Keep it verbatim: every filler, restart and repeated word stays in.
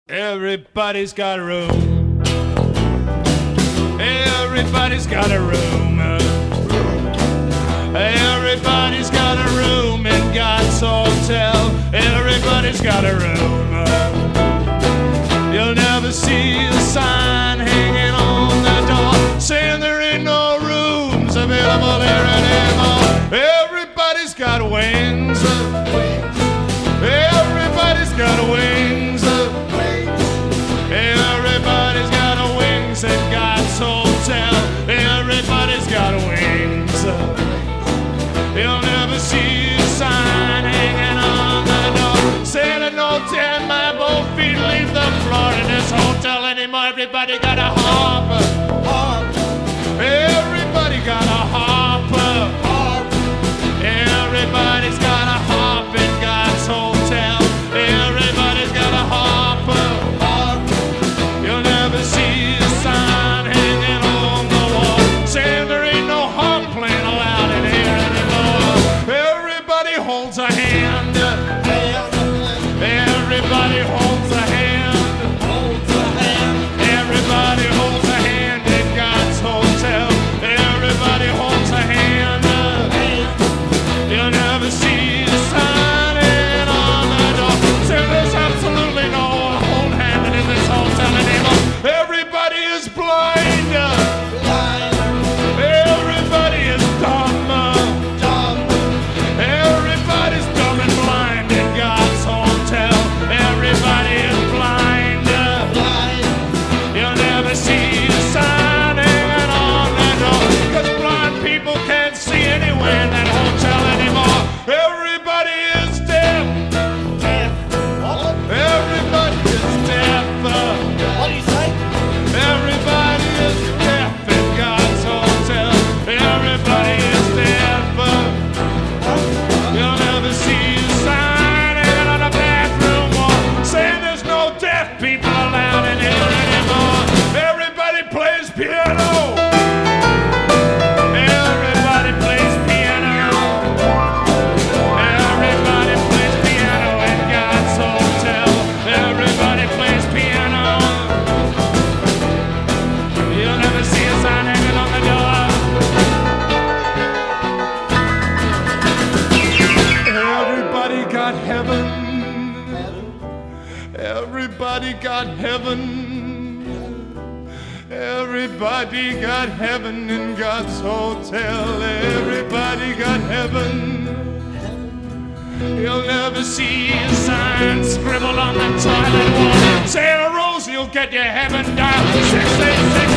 Everybody's got a room. Everybody's got a room. Everybody's got a room in God's hotel. Everybody's got a room. You'll never see a sign hanging on the door saying there ain't no rooms available there anymore. Everybody's got wings. Everybody's got wings. Everybody's got wings in God's hotel. Everybody's got wings. You'll never see a sign hanging on the door saying that no ten my both feet leave the floor in this hotel anymore. Everybody got a harp. Harp. Everybody got a harp. Harp. Everybody's got a harp in God's hotel. Everybody's got a harp. Harp. You'll never see a sign hanging on the wall saying there ain't no harp playing allowed in here anymore. Everybody holds a hand. Everybody holds a hand. Holds a hand. Everybody holds a hand in God's hotel. Everybody holds a hand. You'll never see a sign hanging on the door saying there's absolutely no hold handed in this hotel anymore. Everybody is blind. Blind. Everybody is dumb. Dumb. Everybody's dumb and blind in God's hotel. Everybody is blind. Blind. You'll never see a sign hanging on the door 'cause blind people can't see anywhere in that hotel anymore. Everybody is deaf. Deaf. Everybody is deaf. What do you say? Everybody is deaf in God's hotel. Everybody is deaf. You'll never see a sign hanging on the bathroom wall saying there's no deaf people allowed in here anymore. Everybody plays piano. Everybody plays piano. Everybody plays piano in God's hotel. Everybody plays piano. You'll never see a sign hanging on the door. Everybody got heaven. Everybody got heaven. Everybody got heaven in God's hotel. Everybody got heaven. You'll never see a sign scribbled on the toilet wall saying, Rose, you'll get your heaven dial. six eight six